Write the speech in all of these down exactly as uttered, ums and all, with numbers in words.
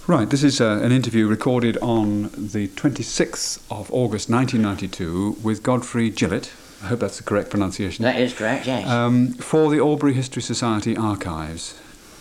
Right, this is uh, an interview recorded on the twenty-sixth of August nineteen ninety-two with Godfrey Gillett. I hope that's the correct pronunciation. That is correct, yes. Um, for the Albury History Society archives.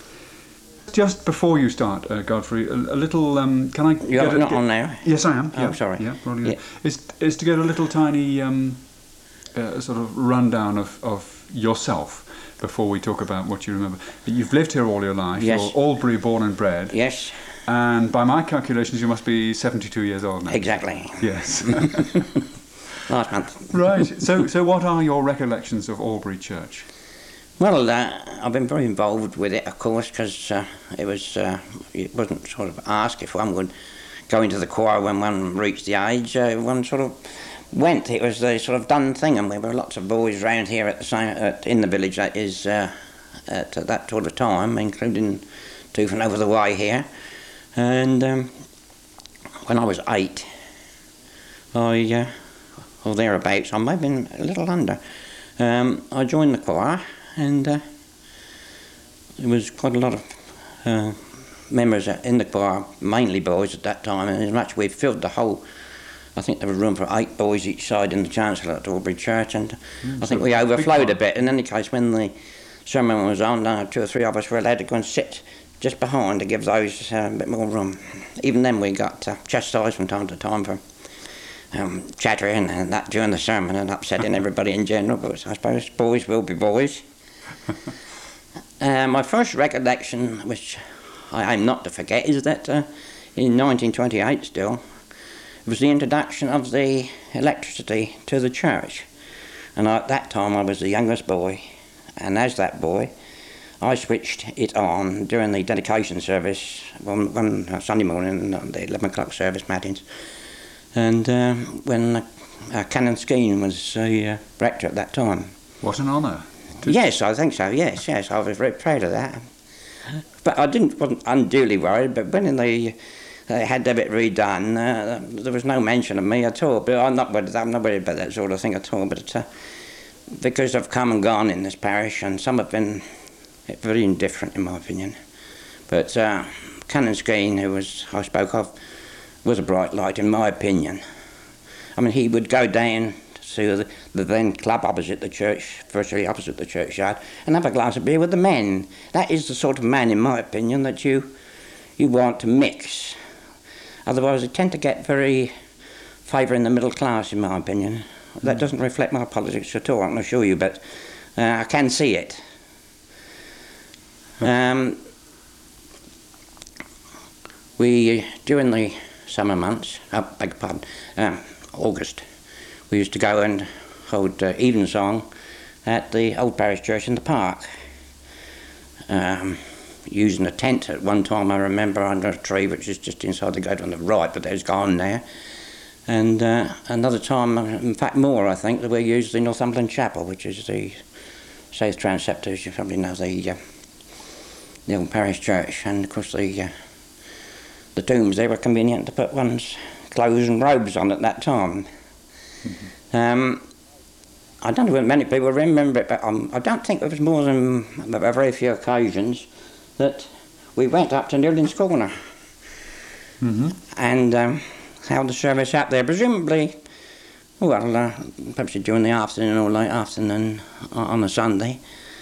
Just before you start, uh, Godfrey, a, a little... Um, can I... You're get a, not get, on there? Yes, I am. Oh, yeah, sorry. Yeah, rolling yeah. it. Is, is to get a little tiny um, uh, sort of rundown of, of yourself before we talk about what you remember. You've lived here all your life. Yes. You're Albury born and bred. Yes. And by my calculations, you must be seventy-two years old now. Exactly. Yes. Last month. Right. So, so what are your recollections of Albury Church? Well, uh, I've been very involved with it, of course, because uh, it was uh, it wasn't sort of asked if one would go into the choir when one reached the age. Uh, one sort of went. It was the sort of done thing, and there were lots of boys around here at the same at, in the village. That is uh, at that sort of time, including two from over the way here. And um, when I was eight, I, uh, or thereabouts, I may have been a little under, um, I joined the choir, and uh, there was quite a lot of uh, members in the choir, mainly boys at that time, and as much we filled the whole, I think there was room for eight boys each side in the chancel at Albury Church, and mm, I think so we overflowed a bit. In any case, when the sermon was on, uh, two or three of us were allowed to go and sit just behind to give those uh, a bit more room. Even then we got uh, chastised from time to time for um, chattering and that during the sermon and upsetting everybody in general, but I suppose boys will be boys. uh, my first recollection, which I aim not to forget, is that uh, in nineteen twenty-eight still, it was the introduction of the electricity to the church. And at that time I was the youngest boy, and as that boy, I switched it on during the dedication service one, one Sunday morning, the eleven o'clock service, Matins. And uh, when uh, Canon Skeen was the uh, rector at that time. What an honour. Yes, I think so, yes, yes. I was very proud of that. But I didn't, wasn't unduly worried, but when they, they had to have it redone, uh, there was no mention of me at all. But I'm not worried, I'm not worried about that sort of thing at all. But it's, uh, because I've come and gone in this parish, and some have been very indifferent in my opinion. But uh, Canon Skeen, who was I spoke of, was a bright light in my opinion. I mean, he would go down to the, the then club opposite the church, virtually opposite the churchyard, and have a glass of beer with the men. That is the sort of man, in my opinion, that you you want to mix. Otherwise, they tend to get very favouring the middle class, in my opinion. That doesn't reflect my politics at all, I can assure you, but uh, I can see it. Um, we, during the summer months, uh, beg your pardon, um, August, we used to go and hold uh, evensong at the old parish church in the park. Um, using a tent at one time, I remember, under a tree which is just inside the gate on the right, but there's gone there. And uh, another time, in fact more, I think, that we used the Northumberland Chapel, which is the South Transept, as you probably know, the uh, the old parish church, and of course the uh, the tombs, they were convenient to put one's clothes and robes on at that time. Mm-hmm. um, I don't know if many people remember it, but um, I don't think it was more than a very few occasions that we went up to Newlands Corner mm-hmm. and um, held the service up there, presumably, well, uh, perhaps during the afternoon or late afternoon on a Sunday.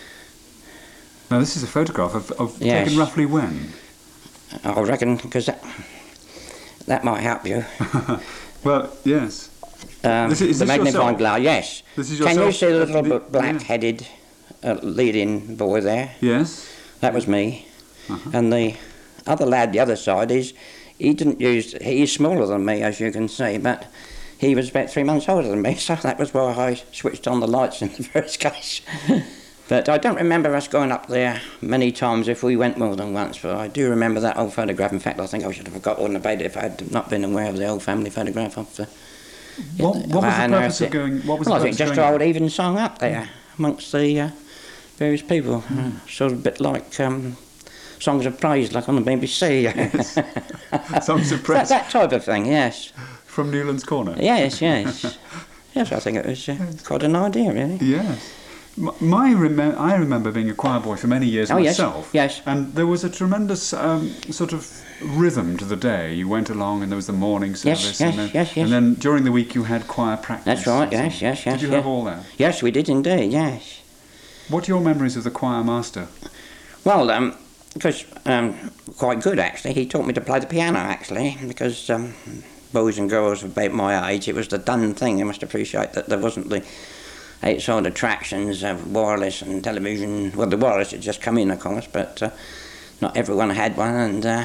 Now, this is a photograph of, of yes. taken roughly when? I reckon, because that, that might help you. Well, yes. Um, this, is the this magnifying yourself? glass, yes. This is Can yourself? you see the little the, black-headed uh, leading boy there? Yes. That was me. Uh-huh. And the other lad, the other side, is he didn't use. He's smaller than me, as you can see, but he was about three months older than me, so that was why I switched on the lights in the first case. But I don't remember us going up there many times if we went more than once, but I do remember that old photograph. In fact, I think I should have forgotten about it if I had not been aware of the old family photograph of the... What, what was the purpose of going... What was well, the I think just to hold evensong up there amongst the uh, various people. Mm. Uh, sort of a bit like um, songs of praise, like on the B B C. Yes. Songs of praise. That, that type of thing, yes. From Newlands Corner? Yes, yes. Yes, I think it was uh, quite an idea, really. Yes. My remem- I remember being a choir boy for many years oh, myself. Yes, yes. And there was a tremendous um, sort of rhythm to the day. You went along and there was the morning service. Yes, yes, and then, yes, yes. And then during the week you had choir practice. That's right, and so yes, on. yes, yes. Did you yes. have all that? Yes, we did indeed, yes. What are your memories of the choir master? Well, um, because um, quite good actually. He taught me to play the piano actually, because um, boys and girls of about my age, it was the done thing. You must appreciate that there wasn't the outside attractions of wireless and television. Well, the wireless had just come in, of course, but uh, not everyone had one, and uh,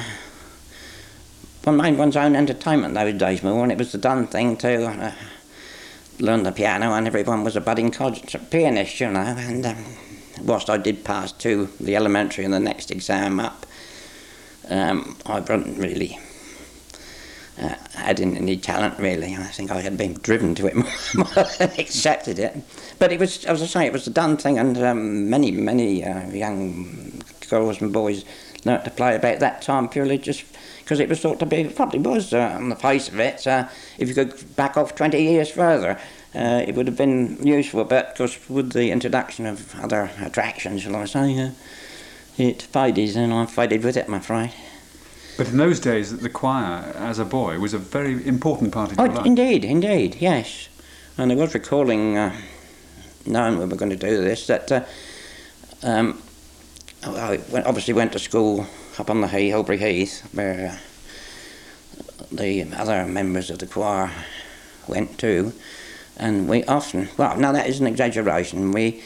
one made one's own entertainment those days more, and it was the done thing to uh, learn the piano, and everyone was a budding concert pianist, you know, and um, whilst I did pass to the elementary and the next exam up, um, I wasn't really uh, had any talent really. I think I had been driven to it more, more than accepted it. But it was, as I say, it was a done thing, and um, many, many uh, young girls and boys learnt to play about that time purely just because it was thought to be, it probably was uh, on the face of it. Uh, if you could back off twenty years further, Uh, it would have been useful, but because with the introduction of other attractions, shall I say, uh, it faded, and I faded with it, I'm afraid. But in those days, the choir, as a boy, was a very important part of your Oh, life. indeed, indeed, yes. And I was recalling, uh, knowing we were going to do this, that uh, um, I went, obviously went to school up on the Heath, Hilbury Heath, where uh, the other members of the choir went to. And we often, well, no, that is an exaggeration, we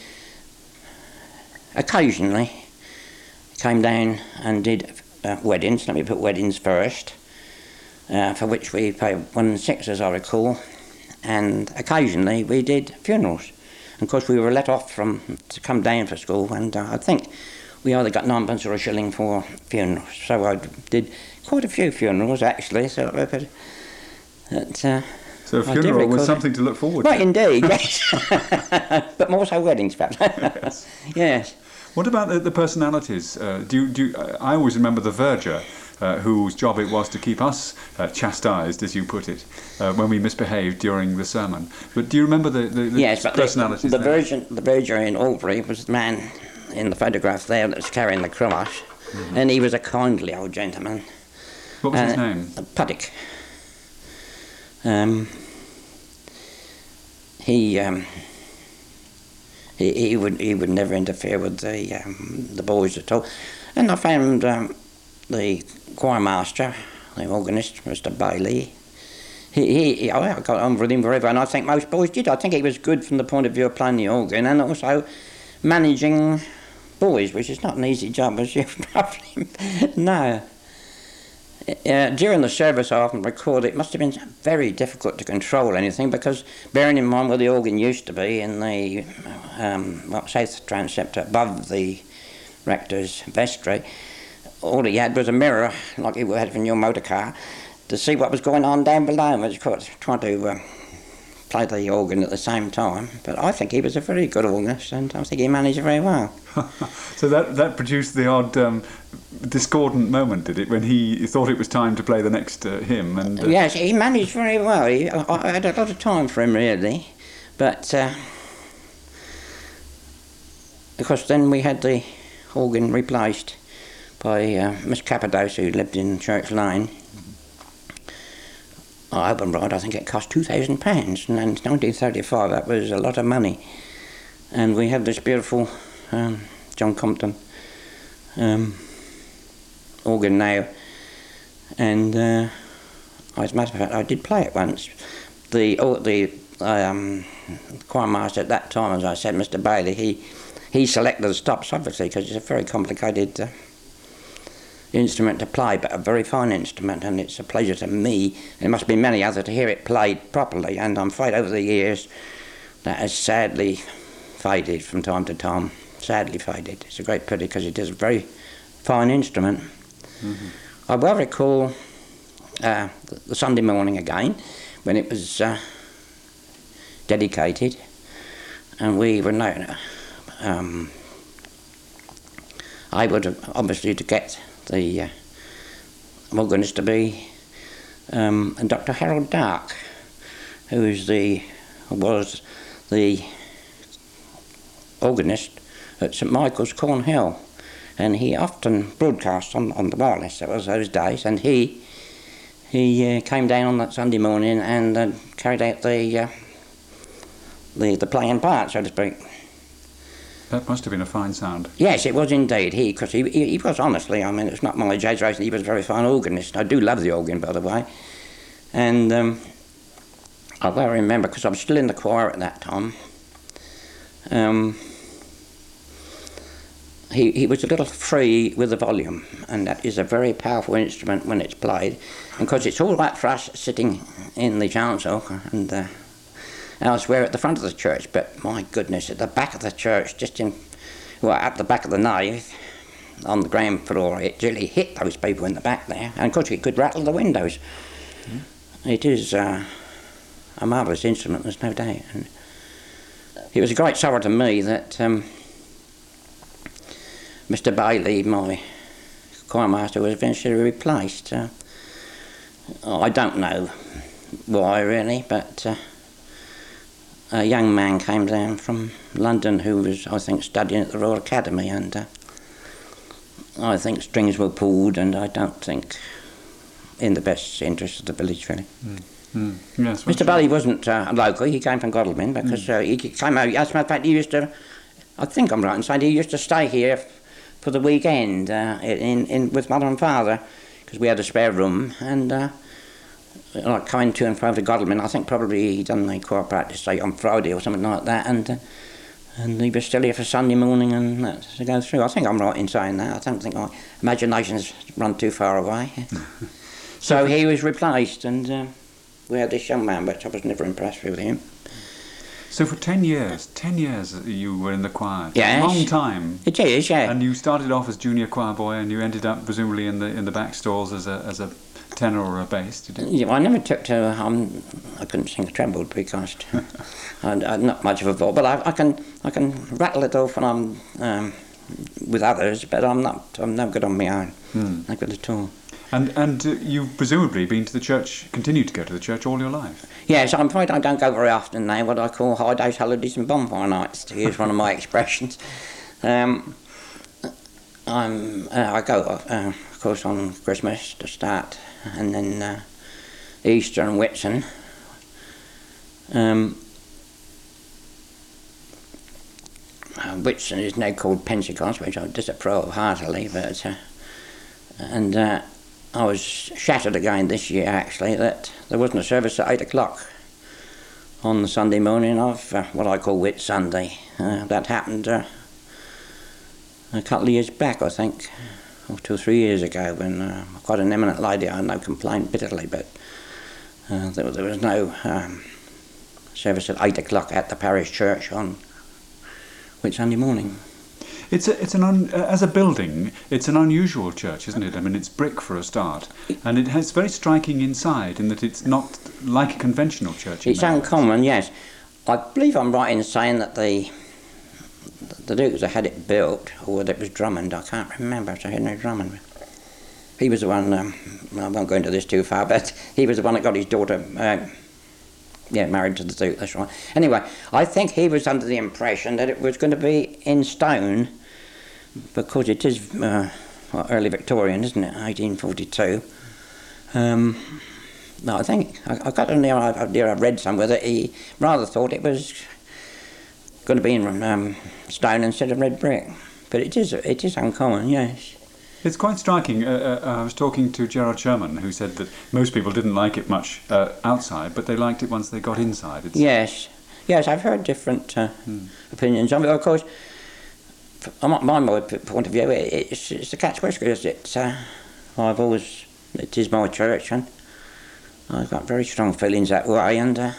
occasionally came down and did uh, weddings, let me put weddings first, uh, for which we paid one and six, as I recall, and occasionally we did funerals. And of course we were let off from to come down for school, and uh, I think we either got ninepence or a shilling for funerals. So I did quite a few funerals actually, so that, that uh, So a funeral was something to look forward to. Right, indeed, yes. But more so weddings, perhaps. Yes. Yes. What about the, the personalities? Uh, do, you, do you, uh, I always remember the verger, uh, whose job it was to keep us uh, chastised, as you put it, uh, when we misbehaved during the sermon. But do you remember the, the, the yes, but personalities? The, the, there? verger, the verger in Albury was the man in the photograph there that was carrying the cross, mm-hmm. and he was a kindly old gentleman. What was uh, his name? Puddick. Um, he, um, he he would he would never interfere with the um, the boys at all, and I found um, the choir master, the organist, Mister Bailey. He, he, he I got on with him forever, and I think most boys did. I think he was good from the point of view of playing the organ and also managing boys, which is not an easy job, as you probably know. Uh, during the service, I often record it must have been very difficult to control anything, because bearing in mind where the organ used to be in the um, well, south transept above the rector's vestry, all he had was a mirror, like you would have in your motor car, to see what was going on down below. I was quite trying to uh, play the organ at the same time, but I think he was a very good organist, and I think he managed very well. So that that produced the odd um, discordant moment, did it, when he thought it was time to play the next uh, hymn? And uh, yes, he managed very well. He, I, I had a lot of time for him, really, but uh, because then we had the organ replaced by uh, Miss Cappadoce, who lived in Church Lane. I hope I'm right, I think it cost two thousand pounds, and in nineteen thirty-five that was a lot of money. And we have this beautiful um, John Compton um, organ now, and uh, as a matter of fact I did play it once. The oh, the um, choir master at that time, as I said, Mister Bailey, he, he selected the stops obviously because it's a very complicated uh, instrument to play, but a very fine instrument, and it's a pleasure to me, and there must be many others, to hear it played properly. And I'm afraid over the years that has sadly faded from time to time, sadly faded. It's a great pity because it is a very fine instrument. Mm-hmm. I well recall uh, the Sunday morning again when it was uh, dedicated, and we were known, um, I would obviously to get the uh, organist to be um, Doctor Harold Dark, who is the was the organist at St Michael's, Cornhill, and he often broadcast on, on the wireless. That was those days, and he he uh, came down on that Sunday morning and uh, carried out the, uh, the the playing part, so to speak. That must have been a fine sound. Yes, it was indeed. He, because he, he he was honestly, I mean, it's not my exaggeration. He was a very fine organist. I do love the organ, by the way, and um, I well remember because I was still in the choir at that time. Um, He, he was a little free with the volume, and that is a very powerful instrument when it's played, because it's all right for us sitting in the chancel and uh, elsewhere at the front of the church, but my goodness, at the back of the church, just in, well, at the back of the nave, on the ground floor, it really hit those people in the back there, and of course it could rattle the windows. Mm. It is uh, a marvellous instrument, there's no doubt. And it was a great sorrow to me that um, Mister Bailey, my choir master, was eventually replaced. Uh, I don't know why really, but uh, a young man came down from London who was, I think, studying at the Royal Academy, and uh, I think strings were pulled, and I don't think in the best interest of the village, really. Mm. Mm. Yes, Mister Bailey wasn't uh, local, he came from Godalming, because mm. uh, he came out, as a matter of fact, he used to, I think I'm right in saying, he used to stay here for the weekend uh, in, in with mother and father, because we had a spare room, and uh, like coming to and from to Godalming, I think probably he done the choir practice say on Friday or something like that, and uh, and he was still here for Sunday morning and that to go through. I think I'm right in saying that. I don't think my imagination's run too far away. So he was replaced, and uh, we had this young man, but I was never impressed with him. So for ten years, ten years you were in the choir. Yes. A long time. It is, yeah. And you started off as junior choir boy, and you ended up presumably in the in the back stalls as a as a tenor or a bass, did you? Yeah, I never took to. Um, I couldn't sing a treble because I'm, I'm not much of a voice, but I, I can I can rattle it off when I'm um, with others, but I'm not. I'm no good on my own. Hmm. Not good at all. And and uh, you've presumably been to the church, continued to go to the church all your life. Yes, I'm afraid I don't go very often now. What I call high days, holidays, and bonfire nights, to use one of my expressions. Um, I'm uh, I go uh, of course on Christmas to start, and then uh, Easter and Whitsun. Um, uh, Whitsun is now called Pentecost, which I disapprove heartily, but uh, and. Uh, I was shattered again this year, actually, that there wasn't a service at eight o'clock on the Sunday morning of uh, what I call Whit Sunday. Uh, that happened uh, a couple of years back, I think, or two or three years ago, when uh, quite an eminent lady I know complained bitterly, but uh, there, there was no um, service at eight o'clock at the parish church on Whit Sunday morning. It's a, it's an un, uh, as a building, it's an unusual church, isn't it? I mean, it's brick for a start, and it has very striking inside in that it's not like a conventional church. It's uncommon, yes. I believe I'm right in saying that the the Dukes that had it built, or whether it was Drummond, I can't remember. So Henry Drummond. He was the one. Um, I won't go into this too far, but he was the one that got his daughter. Uh, Yeah, married to the Duke, that's right. Anyway, I think he was under the impression that it was going to be in stone, because it is uh, well, early Victorian, isn't it, eighteen forty-two. Um, no, I think, I, I got an idea, I read somewhere that he rather thought it was going to be in um, stone instead of red brick. But it is, it is uncommon, yes. It's quite striking. Uh, uh, I was talking to Gerard Sherman, who said that most people didn't like it much uh, outside, but they liked it once they got inside. It's yes, yes, I've heard different uh, hmm. opinions on it. Of course, from my point of view, it's, it's the cat's whiskers. It's, uh, I've always, it is my church, and I've got very strong feelings that way. And uh,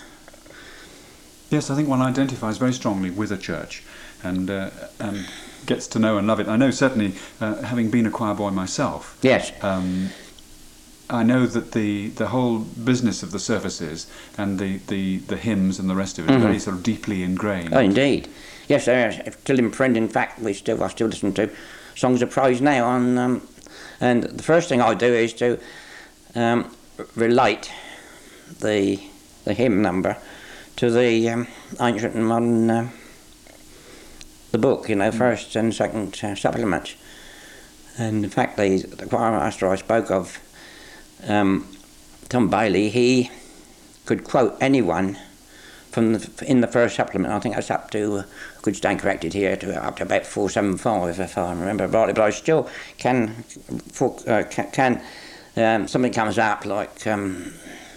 yes, I think one identifies very strongly with a church, and uh, and. gets to know and love it. I know certainly, uh, having been a choir boy myself, yes, um, I know that the, the whole business of the services and the, the, the hymns and the rest of it mm-hmm. are very sort of deeply ingrained. Oh, indeed. Yes, they're still in print. In fact, we still I still listen to songs of praise now. On um, and the first thing I do is to um, relate the the hymn number to the um, ancient and modern. Uh, the book, you know, first and second uh, supplements. And in fact, the, the choir master I spoke of, um, Tom Bailey, he could quote anyone from the, in the first supplement. I think that's up to, uh, I could stand corrected here, to up to about four seven five, if I remember rightly. But I still can, for, uh, can, can um, something comes up like um,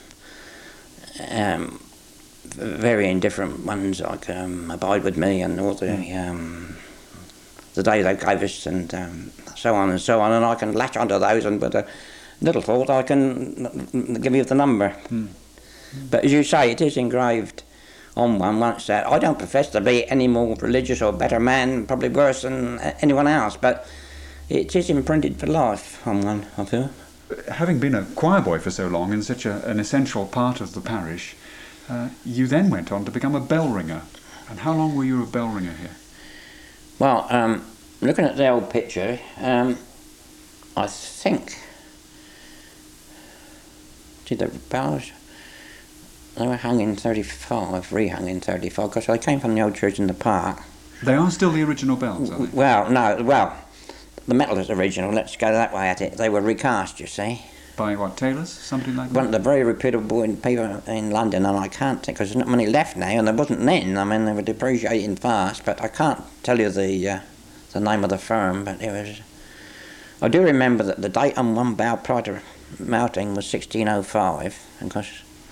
um, varying different ones, like um, Abide With Me and all the um, the Day They Gave Us, and um, so on and so on, and I can latch onto those, and with a little thought I can give you the number. Mm. But as you say, it is engraved on one once that I don't profess to be any more religious or better man, probably worse than anyone else, but it is imprinted for life on one, I feel. Having been a choir boy for so long and such a, an essential part of the parish, uh, you then went on to become a bell ringer. And how long were you a bell ringer here? Well, um, looking at the old picture, um, I think, see the bells, they were hung in thirty-five, rehung in thirty-five, because I came from the old church in the park. They are still the original bells, are they? Well, no, well, the metal is original, let's go that way at it. They were recast, you see. By what, tailors? Something like that? One of the very reputable people in London, and I can't think, because there's not many left now, and there wasn't then. I mean, they were depreciating fast, but I can't tell you the uh, the name of the firm, but it was... I do remember that the date on one bell prior to mounting was sixteen oh five, because...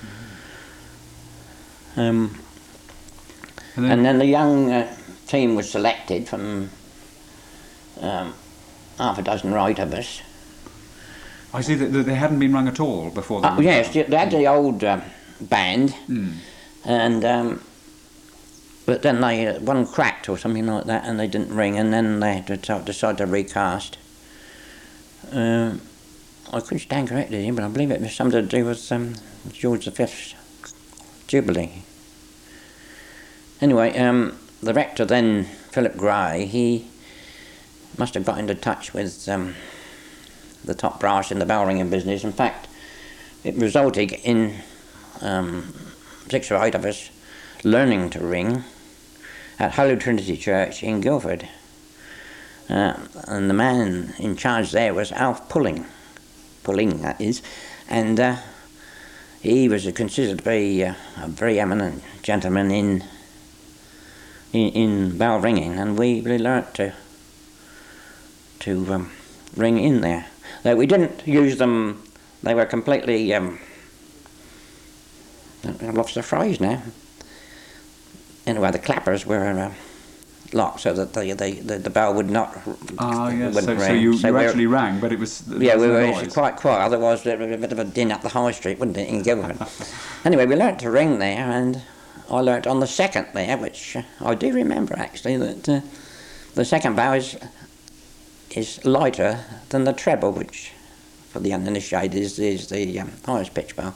Um, and, then, and then the young uh, team was selected from um, half a dozen right of us. I see that they hadn't been rung at all before. They uh, yes, they had the old um, band, mm. and um, but then they uh, one cracked or something like that, and they didn't ring, and then they had to decide to recast. Um, I couldn't stand corrected him, but I believe it was something to do with um, George the Fifth's Jubilee. Anyway, um, the rector then, Philip Gray, he must have got into touch with um, the top brass in the bell ringing business. In fact, it resulted in um, six or eight of us learning to ring at Holy Trinity Church in Guildford. Uh, and the man in charge there was Alf Pulling, Pulling that is, and uh, he was considered to be uh, a very eminent gentleman in in, in bell ringing, and we really learnt to to um, ring in there. Though we didn't use them; they were completely. Um, I've lost the phrase now. Anyway, the clappers were uh, locked so that the, the, the, the bell would not. Ah, yes. Wouldn't So, ring. so you, so you we actually rang, but it was. Yeah, we were noise. quite quiet. Otherwise, there would be a bit of a din up the high street, wouldn't it, in Guildford? Anyway, we learnt to ring there, and I learnt on the second there, which uh, I do remember actually that uh, the second bow is is lighter than the treble, which for the uninitiated is is the um, highest pitch bow.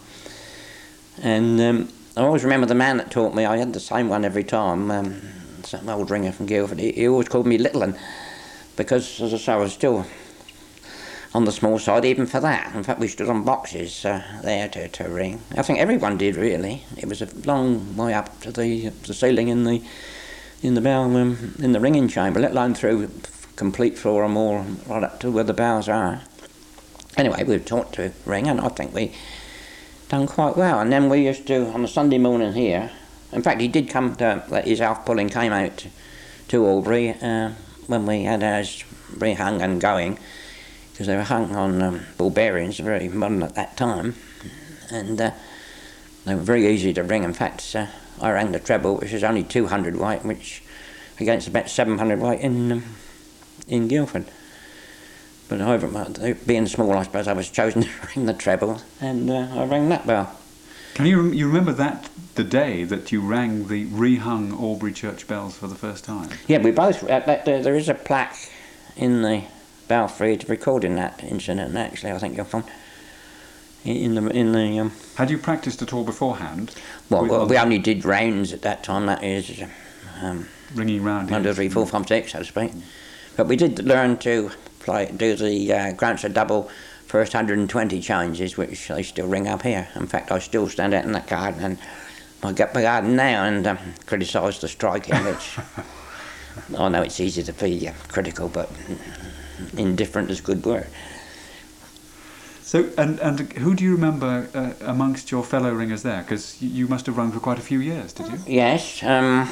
And um, I always remember the man that taught me. I had the same one every time. Um, some old ringer from Guildford. He, he always called me Little 'un, because, as I say, I was still on the small side even for that. In fact, we stood on boxes uh, there to, to ring. I think everyone did, really. It was a long way up to the, the ceiling in the in the bell um, in the ringing chamber, let alone through complete floor or more right up to where the bells are. Anyway, we were taught to ring, and I think we done quite well. And then we used to, on a Sunday morning here, in fact, he did come to, his Alf Pulling came out to, to Albury uh, when we had ours rehung and going, because they were hung on um, ball bearings, very modern at that time, and uh, they were very easy to ring. In fact, uh, I rang the treble, which is only two hundred weight, which against about seven hundred weight in um, in Guildford. But however, being small, I suppose I was chosen to ring the treble, and uh, I rang that bell. Can you rem- you remember that the day that you rang the rehung Albury Church bells for the first time? Yeah, we both. Uh, that, there, there is a plaque in the belfry recording that incident. Actually, I think you'll find in the in the. Um, Had you practiced at all beforehand? Well, well we only did rounds at that time. That is, um, ringing round. One, two, three, four, five, six, so to speak. But we did learn to play, do the uh, Grant's double first one hundred twenty changes, which they still ring up here. In fact, I still stand out in that garden, and I get my garden now and um, criticise the striking, which I know it's easy to be uh, critical, but indifferent is good word. So, and, and who do you remember uh, amongst your fellow ringers there? Because you, you must have rung for quite a few years, did you? Yes, um,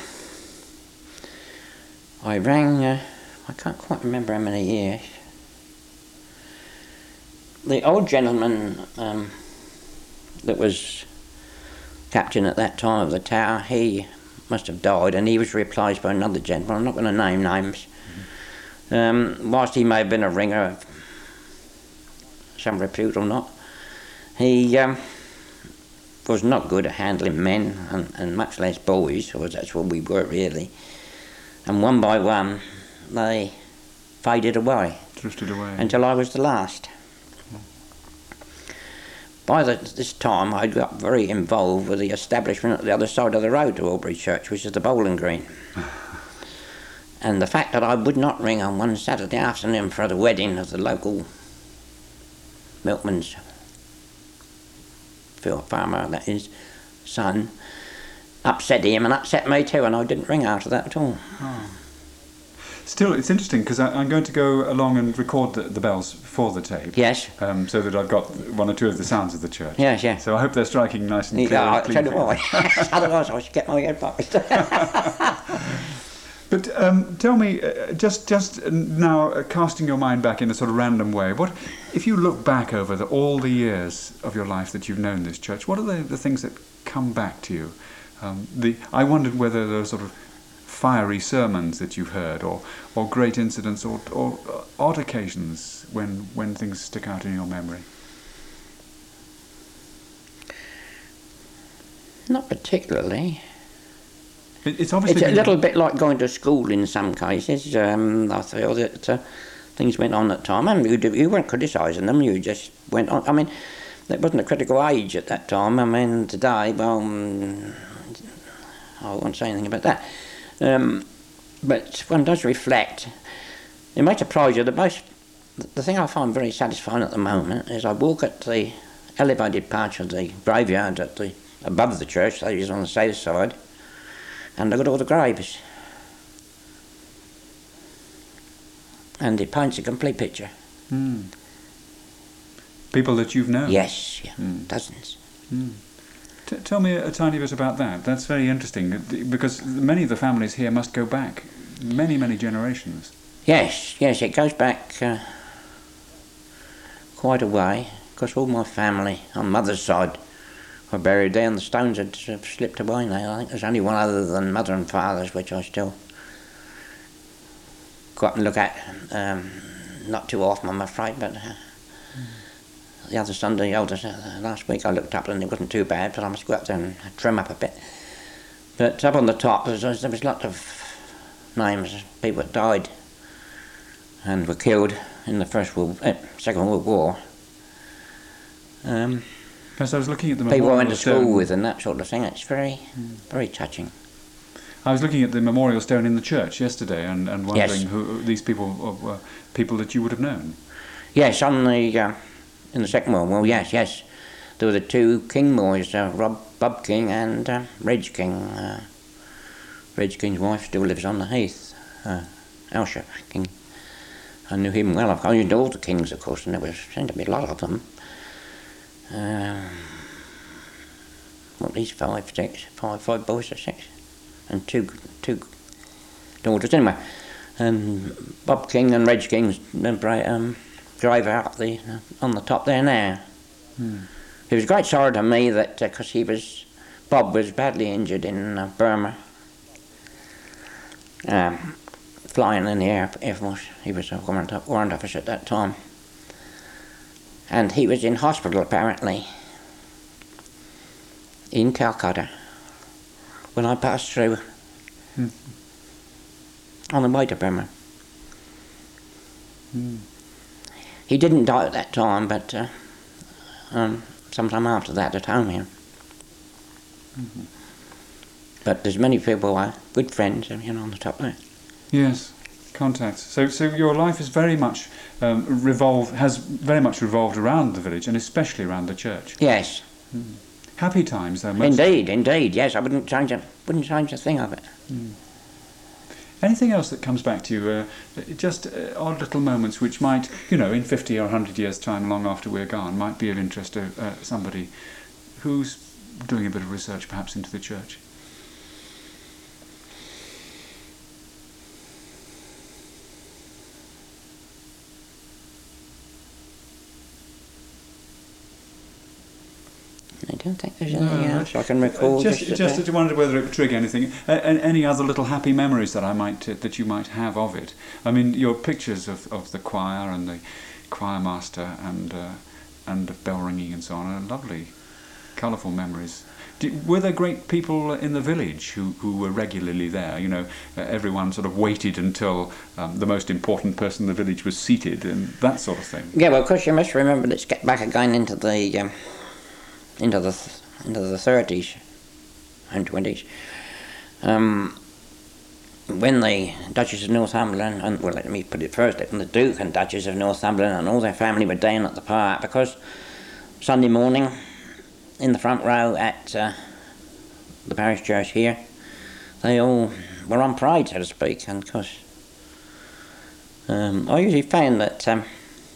I rang, uh, I can't quite remember how many years. The old gentleman um, that was captain at that time of the tower, he must have died, and he was replaced by another gentleman. I'm not going to name names. Mm-hmm. um, whilst he may have been a ringer of some repute or not, he um, was not good at handling men, and, and much less boys, because that's what we were really. And one by one, they faded away. Drifted away. Until I was the last. By the, this time, I got very involved with the establishment at the other side of the road to Albury Church, which is the bowling green. And the fact that I would not ring on one Saturday afternoon for the wedding of the local milkman's farmer, that is, son, upset him and upset me too, and I didn't ring after that at all. Oh. Still, it's interesting because I'm going to go along and record the, the bells for the tape. Yes. Um, so that I've got one or two of the sounds of the church. Yes, yes. So I hope they're striking nice and clear. Yeah, and clean so do I. Otherwise I should get my head boxed. But um, tell me, uh, just just now, uh, casting your mind back in a sort of random way, what if you look back over the, all the years of your life that you've known this church? What are the, the things that come back to you? Um, the I wondered whether there are sort of fiery sermons that you've heard, or, or great incidents, or, or odd occasions when when things stick out in your memory. Not particularly. It, it's obviously it's a little bit like going to school in some cases. Um, I feel that uh, things went on at the time, and you, you weren't criticising them. You just went on. I mean, it wasn't a critical age at that time. I mean, today, well, um, I won't say anything about that. Um, but one does reflect. It may surprise you. The most, the thing I find very satisfying at the moment is I walk at the elevated part of the graveyard at the above the church, that is on the south side, and look at all the graves. And it paints a complete picture. Mm. People that you've known? Yes, yeah, mm. dozens. Mm. T- tell me a, a tiny bit about that. That's very interesting, because many of the families here must go back many, many generations. Yes, yes, it goes back uh, quite a way, because all my family on mother's side were buried there, and the stones had uh, slipped away now. I think there's only one other than mother and father's, which I still go up and look at. Um, not too often, I'm afraid, but uh, mm. the other Sunday, elders, uh, last week I looked up and it wasn't too bad, but I must go up there and trim up a bit. But up on the top, there was, there was lots of names of people that died and were killed in the First World, uh, Second World War. Um, Because I was looking at the people I memorial went to stone. school with and that sort of thing. It's very, mm. very touching. I was looking at the memorial stone in the church yesterday, and, and wondering Yes. who these people were, people that you would have known. Yes, on the uh, in the Second World War. Yes, yes, there were the two King boys, uh, Rob Bob King and uh, Reg King. Uh, Reg King's wife still lives on the Heath, uh, Elsha King. I knew him well. I knew all the Kings, of course, and there was seemed to be a lot of them. Um, at least five, six, five, five boys or six, and two, two daughters anyway. And Bob King and Reg King's um, grave out the uh, on the top there now. Hmm. It was a great sorrow to me that because uh, he was, Bob was badly injured in uh, Burma, um, flying in the Air, Air Force. He was a warrant, warrant officer at that time. And he was in hospital apparently in Calcutta when I passed through mm. on the way to Burma. Mm. He didn't die at that time, but uh, um, sometime after that at home here. Mm-hmm. But there's many people who are good friends, you know, on the top there. Yes. Contacts. So, so your life is very much um, revolve has very much revolved around the village, and especially around the church. Yes. Mm. Happy times, though. Most indeed, indeed. Yes, I wouldn't change a wouldn't change a thing of it. Mm. Anything else that comes back to you? Uh, just uh, odd little moments which might, you know, in fifty or a hundred years' time, long after we're gone, might be of interest to uh, somebody who's doing a bit of research, perhaps into the church. I don't think there's anything No, else I can recall. Just, just, just, that just wondered whether it would trigger anything. Uh, and any other little happy memories that I might uh, that you might have of it. I mean, your pictures of, of the choir and the choir master and uh, and the bell ringing and so on are lovely, colourful memories. Do, were there great people in the village who, who were regularly there? You know, uh, everyone sort of waited until um, the most important person in the village was seated and that sort of thing. Yeah, well, of course you must remember. Let's get back again into the um, into the th- into the thirties and twenties. Um, when the Duchess of Northumberland, and well, let me put it first, when the Duke and Duchess of Northumberland and all their family were down at the park, because Sunday morning, in the front row at uh, the parish church here, they all were on parade, so to speak, and of course, um, I usually found that um,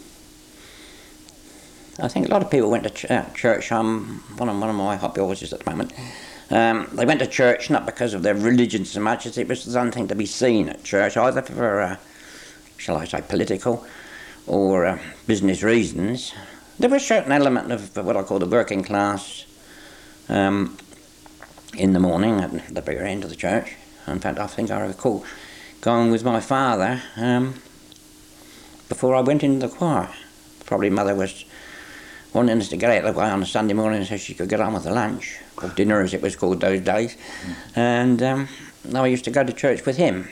I think a lot of people went to ch- uh, church. Um, one of one of my hobby horses at the moment. Um, they went to church not because of their religion so much as it was something to be seen at church, either for, uh, shall I say, political or uh, business reasons. There was a certain element of what I call the working class um, in the morning at the bigger end of the church. In fact, I think I recall going with my father um, before I went into the choir. Probably mother was wanting us to get out of the way on a Sunday morning so she could get on with the lunch, or dinner as it was called those days. Mm. And um, I used to go to church with him.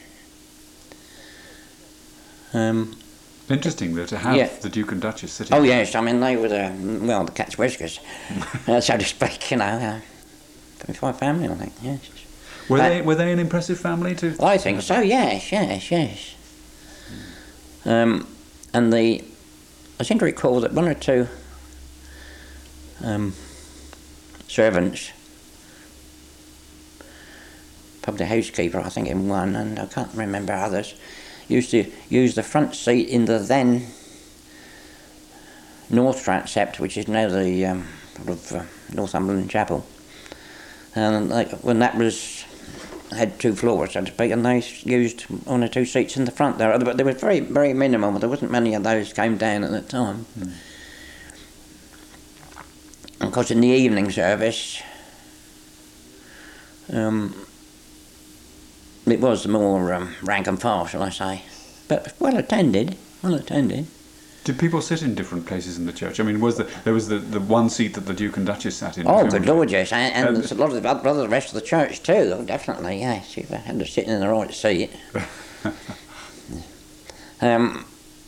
Um, Interesting though to have yeah. the Duke and Duchess sitting. Oh yes, I mean they were the, well, the cat's whiskers, uh, so to speak. You know, uh, twenty-five family, I think. Yes. Were uh, they were they an impressive family to? I think so. Yes, yes, yes. Mm. Um, and the I seem to recall that one or two um, servants, probably the housekeeper, I think, in one, and I can't remember others, used to use the front seat in the then North Transept, which is now the um, sort of uh, Northumberland Chapel. And like, when that was had two floors, so to speak, and they used one or two seats in the front there, but they were very, very minimal. There wasn't many of those came down at that time. Mm. And of course, in the evening service, um, it was more um, rank and file, shall I say, but well attended, well attended. Did people sit in different places in the church? I mean, was the, there was the, the one seat that the Duke and Duchess sat in? Oh, good Lord, yes, and, and um, there's a lot of the, lot of the rest of the church too. Oh, definitely, yes. You had to sit in the right seat. um,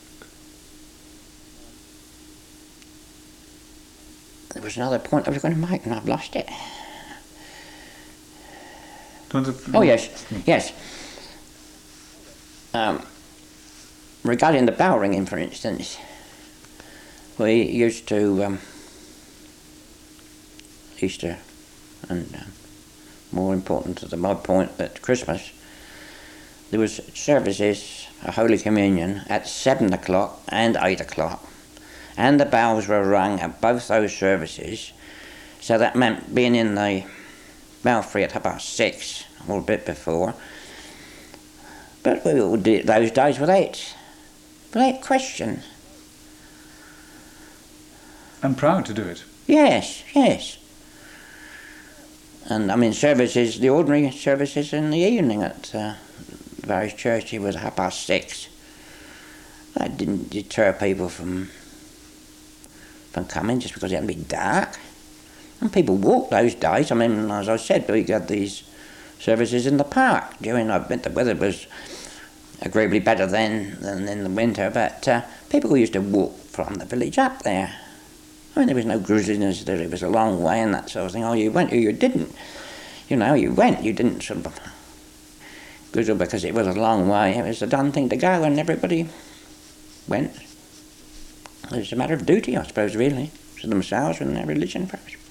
there was another point I was going to make, and I've lost it. Oh yes, yes. Um, regarding the bell ringing, for instance. We used to, um, Easter, and uh, more important to the, my point, at Christmas, there was services, a Holy Communion, at seven o'clock and eight o'clock. And the bells were rung at both those services, so that meant being in the belfry at half past six, or a bit before. But we all did it those days without, without question. And proud to do it. Yes, yes. And I mean, services, the ordinary services in the evening at uh, various churches was half past six. That didn't deter people from from coming just because it hadn't been dark. And people walked those days. I mean, as I said, we had these services in the park during, I bet the weather was agreeably better then than in the winter, but uh, people used to walk from the village up there. I mean, there was no grisliness that it was a long way and that sort of thing. Oh, you went or you didn't. You know, you went, you didn't sort of grizzle because it was a long way. It was a done thing to go and everybody went. It was a matter of duty, I suppose, really, to themselves and their religion first.